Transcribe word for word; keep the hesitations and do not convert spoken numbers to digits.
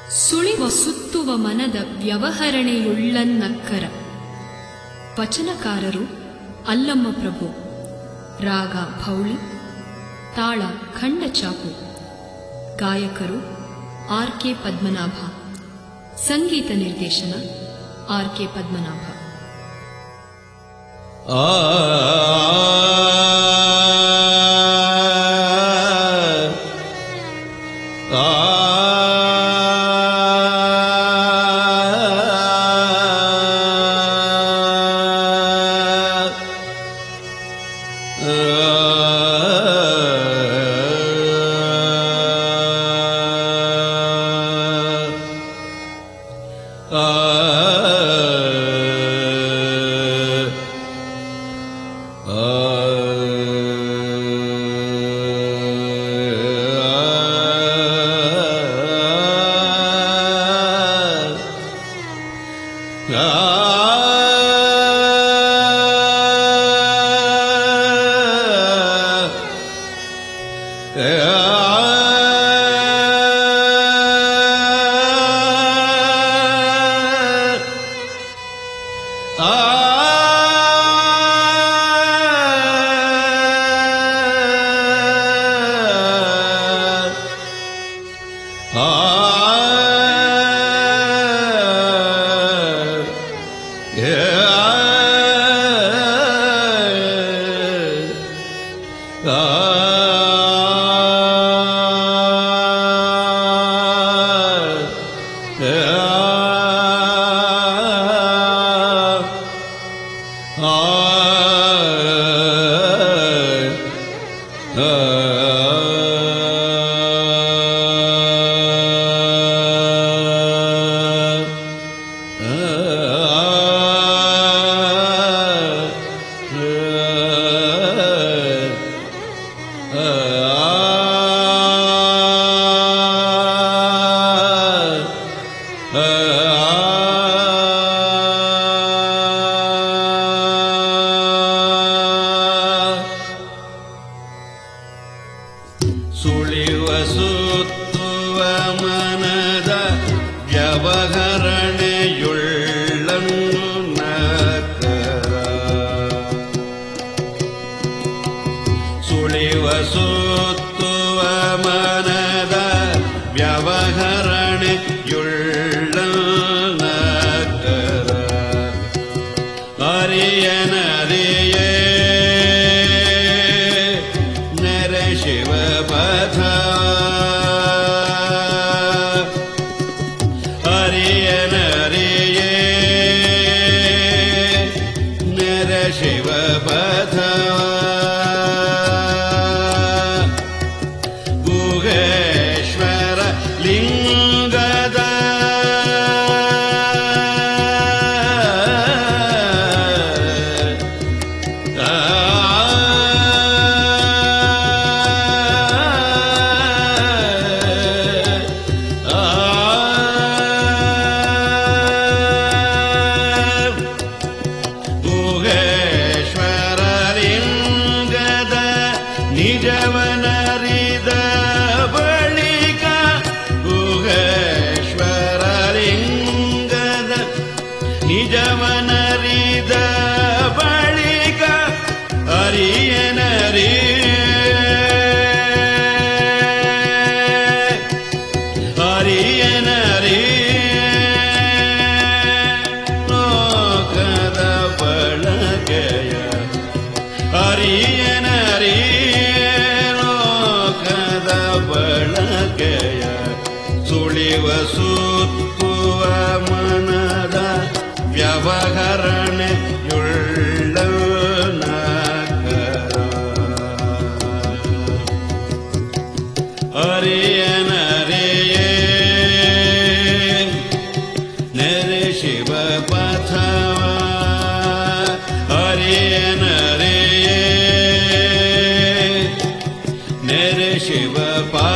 ಸುಳಿವ ಸುತ್ತುವ ಮನದ ವ್ಯವಹರಣೆಯುಳ್ಳನ್ನಕ್ಕರ. ವಚನಕಾರರು ಅಲ್ಲಮ್ಮ ಪ್ರಭು. ರಾಗ ಭೌಳಿ, ತಾಳ ಖಂಡಚಾಪು. ಗಾಯಕರು ಆರ್ ಕೆ ಪದ್ಮನಾಭ. ಸಂಗೀತ ನಿರ್ದೇಶನ ಆರ್ ಕೆ ಪದ್ಮನಾಭ. ಆ ಸುಳಿವ ಸುತ್ತುವ ಮನದ ವ್ಯವಹರಣೆಯುಳ್ಳನ್ನಕ್ಕರ. ಸುಳಿವ ಸುತ್ತುವ ಮನದ ವ್ಯವಹರಣೆಯುಳ್ಳನ್ನಕ್ಕರ. ಅರಿಯನರಿಯೇ ನೆರೆ ಶಿವ ಪಥ. ಅರಿಯನರಿಯೇ ನೆರೆ ಶಿವ ಪಥ. ಗುಹೇಶ್ವರ ಲಿಂಗದ ನಿಜವನರಿದ ಬಳಿಕ. ಗುಹೇಶ್ವರ ಲಿಂಗದ ನಿಜವನರಿದ ಬಳಿಕ. ಅರಿಯನರಿ ಅರಿಯನರಿ ಲೋಕದ ಬಳಕೆಯ. ಅರಿಯನರಿ ಬಳಕೆಯ. ಸುಳಿವ ಸುತ್ತುವ ಮನದ ವ್ಯವಹರಣೆಯುಳ್ಳನ್ನಕ್ಕರ. ಅರಿಯನರಿಯೇ ನೆರೆ ಶಿವ ಪಥ. ಅರಿಯನರಿಯೇ ನೆರೆ ಶಿವ ಪಥ.